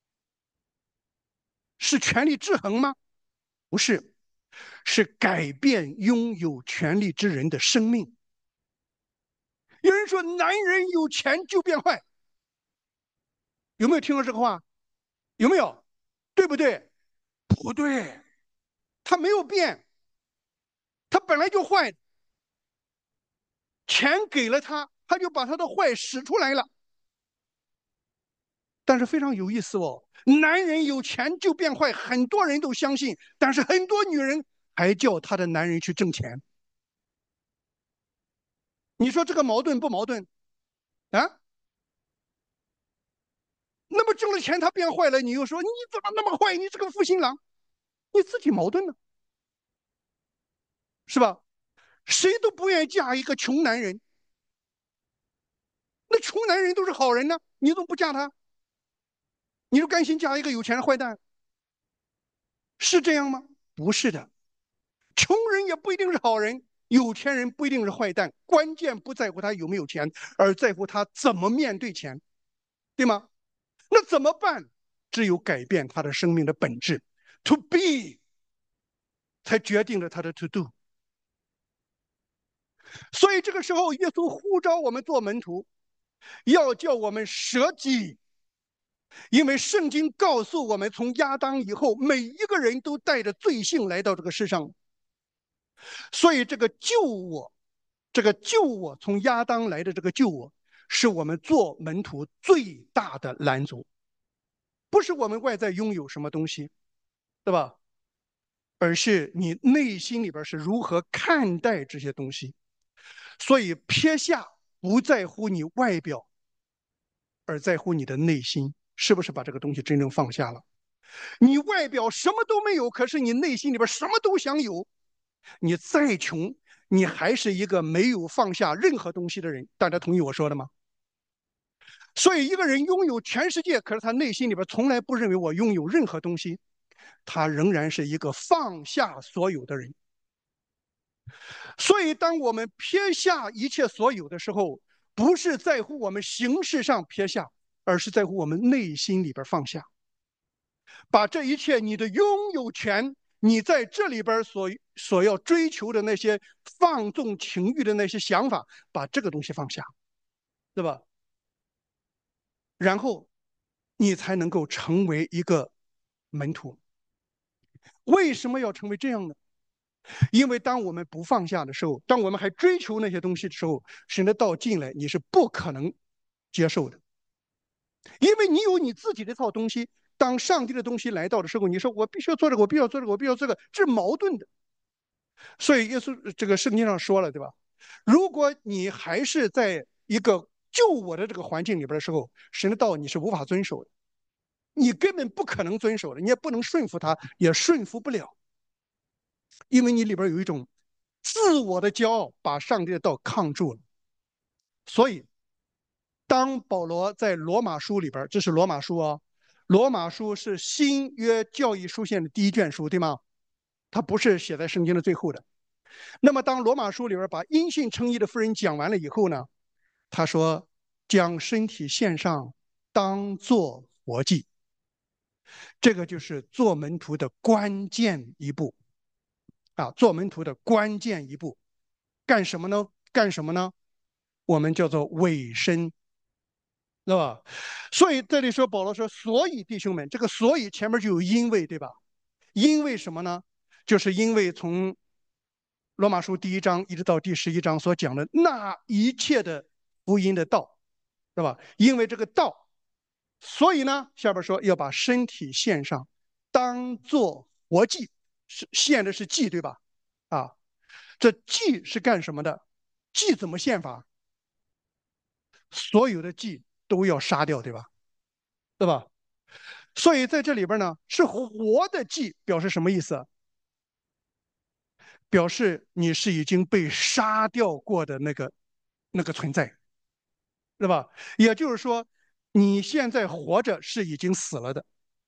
是权力制衡吗？不是，是改变拥有权力之人的生命。有人说，男人有钱就变坏，有没有听过这个话？有没有？对不对？不对，他没有变，他本来就坏，钱给了他，他就把他的坏使出来了。但是非常有意思哦，男人有钱就变坏，很多人都相信，但是很多女人还叫她的男人去挣钱。你说这个矛盾不矛盾啊？那么挣了钱他变坏了，你又说你怎么那么坏？你是个负心郎，你自己矛盾呢，是吧？谁都不愿意嫁一个穷男人，那穷男人都是好人呢，你怎么不嫁他？你就甘心嫁一个有钱的坏蛋？是这样吗？不是的，穷人也不一定是好人， 有钱人不一定是坏蛋，关键不在乎他有没有钱，而在乎他怎么面对钱，对吗？那怎么办？只有改变他的生命的本质 ，to be 才决定了他的 to do。所以这个时候，耶稣呼召我们做门徒，要叫我们舍己。因为圣经告诉我们，从亚当以后，每一个人都带着罪性来到这个世上，所以这个救我从亚当来的这个救我，是我们做门徒最大的拦阻，不是我们外在拥有什么东西，对吧？而是你内心里边是如何看待这些东西。所以撇下不在乎你外表，而在乎你的内心，是不是把这个东西真正放下了？你外表什么都没有，可是你内心里边什么都想有。你再穷，你还是一个没有放下任何东西的人。大家同意我说的吗？所以一个人拥有全世界，可是他内心里边从来不认为我拥有任何东西，他仍然是一个放下所有的人。所以当我们撇下一切所有的时候，不是在乎我们形式上撇下，而是在乎我们内心里边放下。把这一切你的拥有权，你在这里边所要追求的那些放纵情欲的那些想法，把这个东西放下，对吧？然后你才能够成为一个门徒。为什么要成为这样呢？因为当我们不放下的时候，当我们还追求那些东西的时候，神的道进来你是不可能接受的，因为你有你自己的一套东西。当上帝的东西来到的时候，你说我必须要做这个，我必须要做这个，我必须要做这个，这是矛盾的。所以耶稣这个圣经上说了，对吧？如果你还是在一个救我的这个环境里边的时候，神的道你是无法遵守的，你根本不可能遵守的，你也不能顺服他，也顺服不了，因为你里边有一种自我的骄傲，把上帝的道抗住了。所以，当保罗在罗马书里边，这是罗马书啊，罗马书是新约教义书信的第一卷书，对吗？它不是写在圣经的最后的。那么，当罗马书里边把因信称义的妇人讲完了以后呢，他说将身体献上，当作活祭。这个就是做门徒的关键一步啊！做门徒的关键一步，干什么呢？干什么呢？我们叫做委身，对吧？所以这里说保罗说，所以弟兄们，这个所以前面就有因为，对吧？因为什么呢？就是因为从罗马书第1章一直到第11章所讲的那一切的福音的道，对吧？因为这个道，所以呢，下边说要把身体献上，当做活祭，是献的是祭，对吧？啊，这祭是干什么的？祭怎么献法？所有的祭都要杀掉，对吧？对吧？所以在这里边呢，是活的祭，表示什么意思？表示你是已经被杀掉过的那个存在，对吧？也就是说，你现在活着是已经死了的。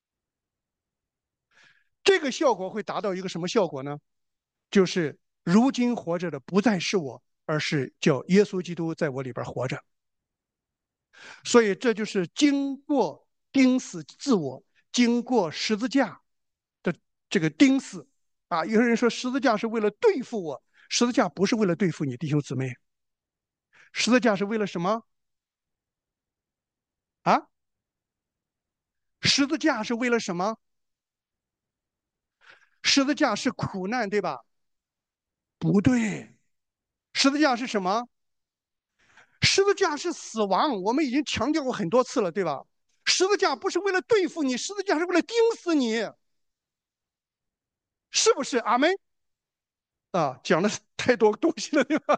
这个效果会达到一个什么效果呢？就是如今活着的不再是我，而是叫耶稣基督在我里边活着。所以这就是经过钉死自我，经过十字架的这个钉死啊。有人说十字架是为了对付我，十字架不是为了对付你，弟兄姊妹。十字架是为了什么啊？十字架是为了什么？十字架是苦难，对吧？不对，十字架是什么？十字架是死亡。我们已经强调过很多次了，对吧？十字架不是为了对付你，十字架是为了钉死你，是不是？阿门啊！讲的太多东西了，对吧？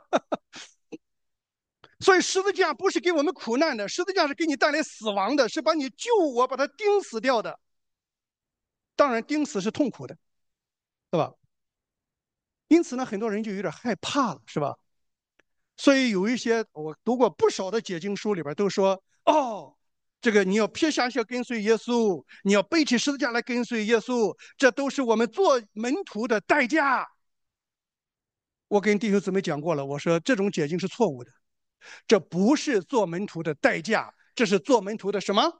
所以十字架不是给我们苦难的，十字架是给你带来死亡的，是把你救我，把它钉死掉的。当然，钉死是痛苦的，对吧？因此呢，很多人就有点害怕了，是吧？所以有一些我读过不少的解经书里边都说，哦，这个你要撇下一些跟随耶稣，你要背起十字架来跟随耶稣，这都是我们做门徒的代价。 我跟弟兄姊妹讲过了，我说这种解经是错误的，这不是做门徒的代价，这是做门徒的什么？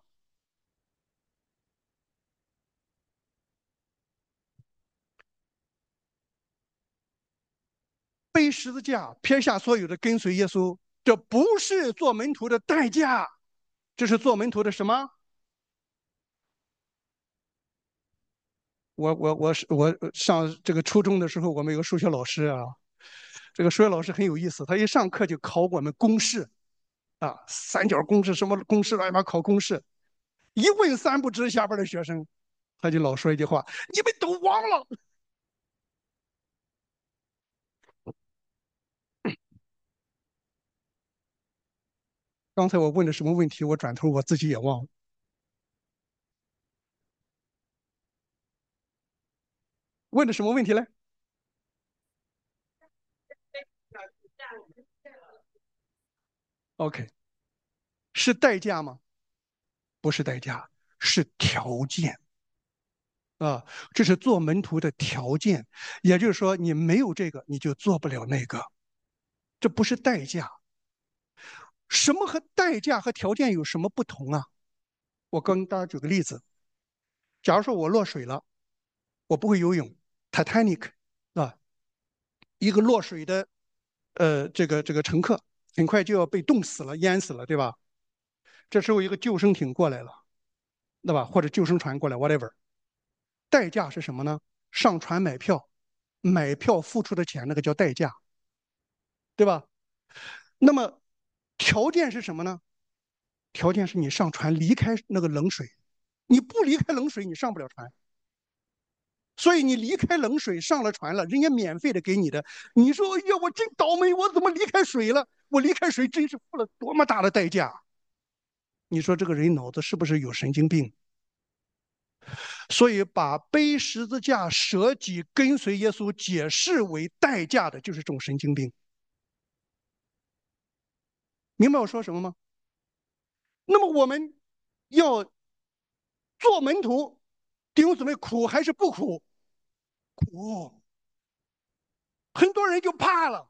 背十字架，撇下所有的跟随耶稣，这不是做门徒的代价，这是做门徒的什么？我上这个初中的时候，我们有个数学老师啊，这个数学老师很有意思，他一上课就考我们公式啊，三角公式什么公式乱七八考公式，一问三不知，下边的学生他就老说一句话：你们都忘了。刚才我问的什么问题？我转头我自己也忘了。问的什么问题呢？OK，是代价吗？不是代价，是条件啊，这是做门徒的条件。也就是说，你没有这个，你就做不了那个。这不是代价。什么和代价和条件有什么不同啊？我跟大家举个例子，假如说我落水了，我不会游泳，Titanic 啊，一个落水的这个乘客很快就要被冻死了、淹死了，对吧？这时候一个救生艇过来了，对吧？或者救生船过来，whatever。代价是什么呢？上船买票，买票付出的钱，那个叫代价，对吧？那么条件是什么呢？条件是你上船离开那个冷水，你不离开冷水，你上不了船。所以你离开冷水上了船了，人家免费的给你的，你说哎呀，我真倒霉，我怎么离开水了？我离开水真是付了多么大的代价？你说这个人脑子是不是有神经病？所以把背十字架、舍己、跟随耶稣解释为代价的，就是这种神经病。明白我说什么吗？那么我们要做门徒，弟兄姊妹苦还是不苦？苦，很多人就怕了。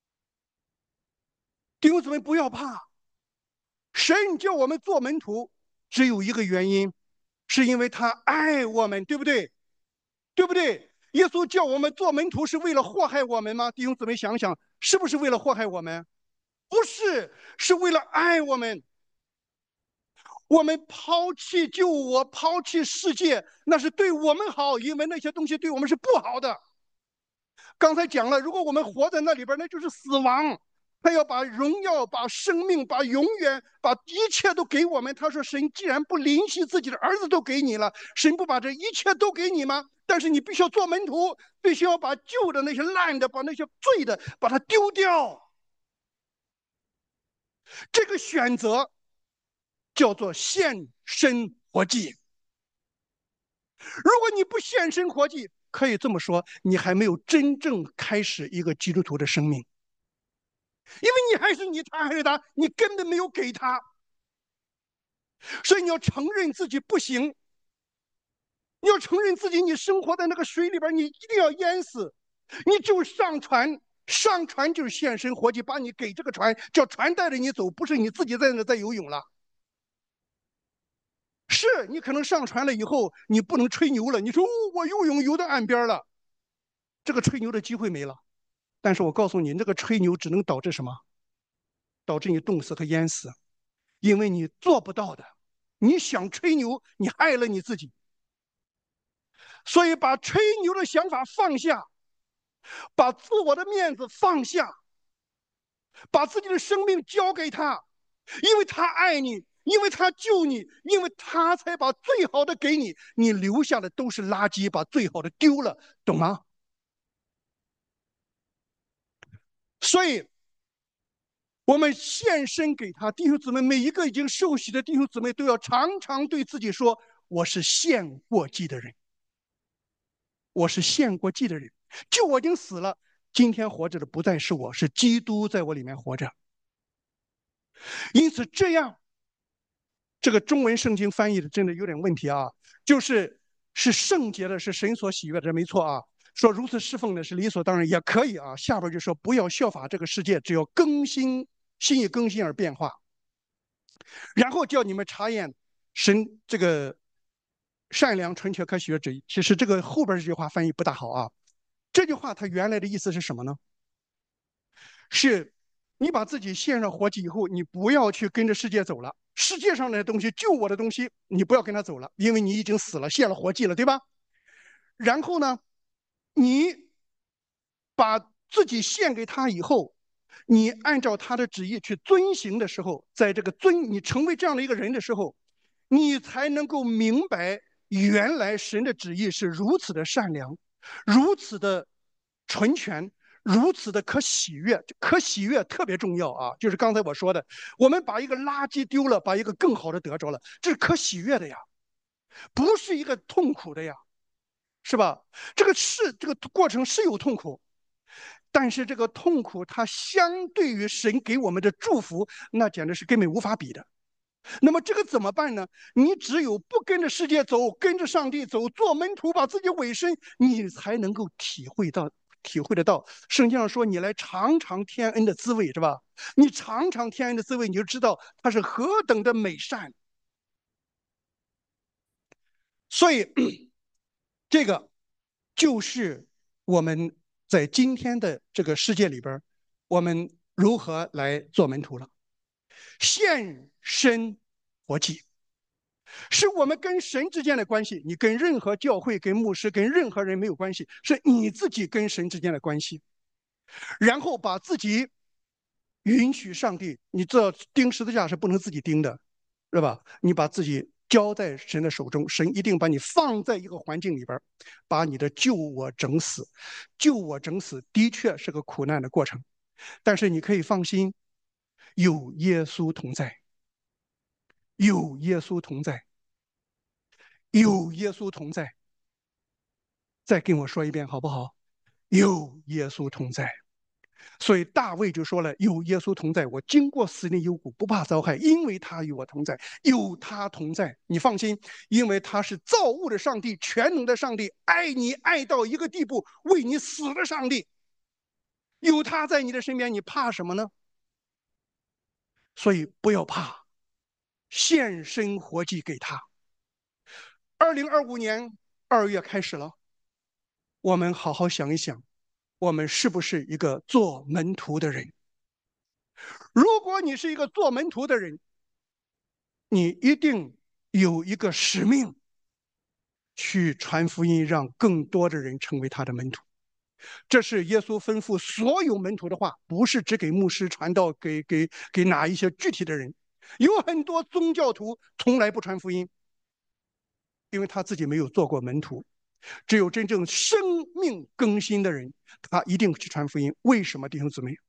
弟兄姊妹不要怕，神叫我们做门徒，只有一个原因，是因为他爱我们，对不对？对不对？耶稣叫我们做门徒是为了祸害我们吗？弟兄姊妹想想，是不是为了祸害我们？不是，是为了爱我们。我们抛弃救我，抛弃世界，那是对我们好，因为那些东西对我们是不好的。刚才讲了，如果我们活在那里边，那就是死亡。他要把荣耀、把生命、把永远、把一切都给我们。他说：“神既然不怜惜自己的儿子都给你了，神不把这一切都给你吗？但是你必须要做门徒，必须要把旧的那些烂的、把那些罪的，把它丢掉。这个选择叫做献身活祭。如果你不献身活祭，可以这么说，你还没有真正开始一个基督徒的生命。”因为你还是你，他还是他，你根本没有给他，所以你要承认自己不行，你要承认自己你生活在那个水里边，你一定要淹死，你就上船，上船就是献身活祭，把你给这个船，叫船带着你走，不是你自己在那在游泳了。是你可能上船了以后，你不能吹牛了，你说、我游泳游到岸边了，这个吹牛的机会没了。但是我告诉你，那个吹牛只能导致什么？导致你冻死和淹死。因为你做不到的，你想吹牛，你害了你自己。所以把吹牛的想法放下，把自我的面子放下，把自己的生命交给他，因为他爱你，因为他救你，因为他才把最好的给你，你留下的都是垃圾，把最好的丢了，懂吗？所以我们献身给他，弟兄姊妹，每一个已经受洗的弟兄姊妹都要常常对自己说：我是献过祭的人，我是献过祭的人，就我已经死了，今天活着的不再是我，是基督在我里面活着。因此，这样这个中文圣经翻译的真的有点问题啊，就是圣洁的，是神所喜悦的，没错啊。 说如此侍奉呢是理所当然，也可以啊。下边就说不要效法这个世界，只要心意更新而变化，然后叫你们查验神这个善良、纯全、可喜悦之意。其实这个后边这句话翻译不大好啊。这句话它原来的意思是什么呢？是你把自己献上活祭以后，你不要去跟着世界走了。世界上的东西，救我的东西，你不要跟他走了，因为你已经死了，献了活祭了，对吧？然后呢，你把自己献给他以后，你按照他的旨意去遵行的时候，在这个你成为这样的一个人的时候，你才能够明白，原来神的旨意是如此的善良，如此的纯全，如此的可喜悦。可喜悦特别重要啊，就是刚才我说的，我们把一个垃圾丢了，把一个更好的得着了，这是可喜悦的呀，不是一个痛苦的呀，是吧？这个过程是有痛苦，但是这个痛苦它相对于神给我们的祝福，那简直是根本无法比的。那么这个怎么办呢？你只有不跟着世界走，跟着上帝走，做门徒，把自己委身，你才能够体会得到。圣经上说：“你来尝尝天恩的滋味，是吧？你尝尝天恩的滋味，你就知道它是何等的美善。”所以，这个就是我们在今天的这个世界里边，我们如何来做门徒了。献身活祭是我们跟神之间的关系，你跟任何教会、跟牧师、跟任何人没有关系，是你自己跟神之间的关系。然后把自己允许上帝，你知道钉十字架是不能自己钉的，是吧？你把自己交在神的手中，神一定把你放在一个环境里边，把你的救我整死。救我整死的确是个苦难的过程，但是你可以放心，有耶稣同在，有耶稣同在，有耶稣同在。再跟我说一遍好不好？有耶稣同在。所以大卫就说了：“有耶稣同在，我经过死荫幽谷，不怕遭害，因为他与我同在。有他同在，你放心，因为他是造物的上帝，全能的上帝，爱你爱到一个地步，为你死的上帝。有他在你的身边，你怕什么呢？所以不要怕，献身活祭给他。2025年2月开始了，我们好好想一想，我们是不是一个做门徒的人？如果你是一个做门徒的人，你一定有一个使命，去传福音，让更多的人成为他的门徒。这是耶稣吩咐所有门徒的话，不是只给牧师传道，给哪一些具体的人。有很多宗教徒从来不传福音，因为他自己没有做过门徒。只有真正生命更新的人，他一定去传福音。为什么，弟兄姊妹？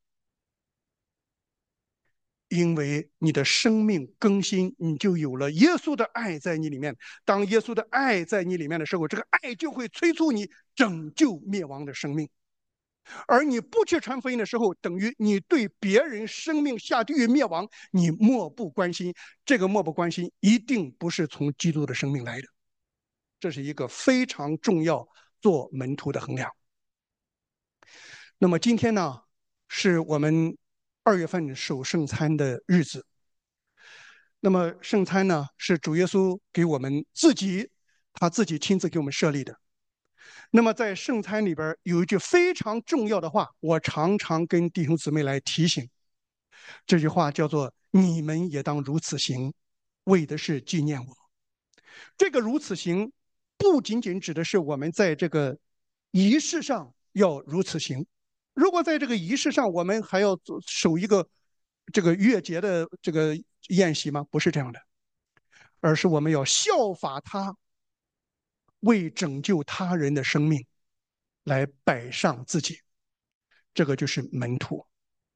因为你的生命更新，你就有了耶稣的爱在你里面。当耶稣的爱在你里面的时候，这个爱就会催促你拯救灭亡的生命。而你不去传福音的时候，等于你对别人生命下地狱灭亡，你漠不关心。这个漠不关心一定不是从基督的生命来的，这是一个非常重要做门徒的衡量。那么今天呢，是我们2月份守圣餐的日子。那么圣餐呢，是主耶稣给我们他自己亲自给我们设立的。那么在圣餐里边有一句非常重要的话，我常常跟弟兄姊妹来提醒。这句话叫做“你们也当如此行，为的是纪念我”。这个如此行，不仅仅指的是我们在这个仪式上要如此行。如果在这个仪式上，我们还要守一个这个月节的这个宴席吗？不是这样的，而是我们要效法他，为拯救他人的生命来摆上自己。这个就是门徒。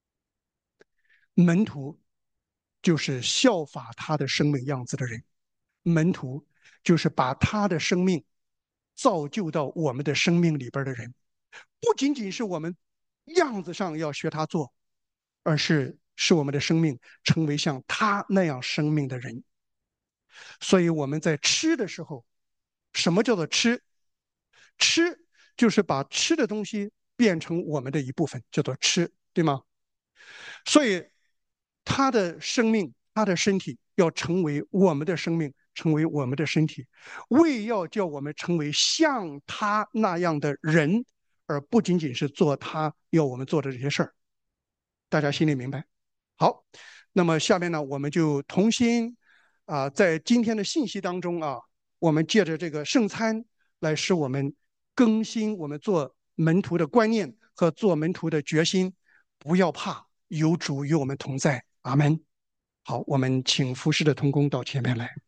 门徒就是效法他的生命样子的人。门徒就是把他的生命造就到我们的生命里边的人。不仅仅是我们样子上要学他做，而是使我们的生命成为像他那样生命的人。所以我们在吃的时候，什么叫做吃？吃就是把吃的东西变成我们的一部分，叫做吃，对吗？所以他的生命，他的身体要成为我们的生命，成为我们的身体，为要叫我们成为像他那样的人，而不仅仅是做他要我们做的这些事儿。大家心里明白？好，那么下面呢，我们就同心在今天的信息当中我们借着这个圣餐来使我们更新我们做门徒的观念和做门徒的决心，不要怕，有主与我们同在。阿门。好，我们请服侍的同工到前面来。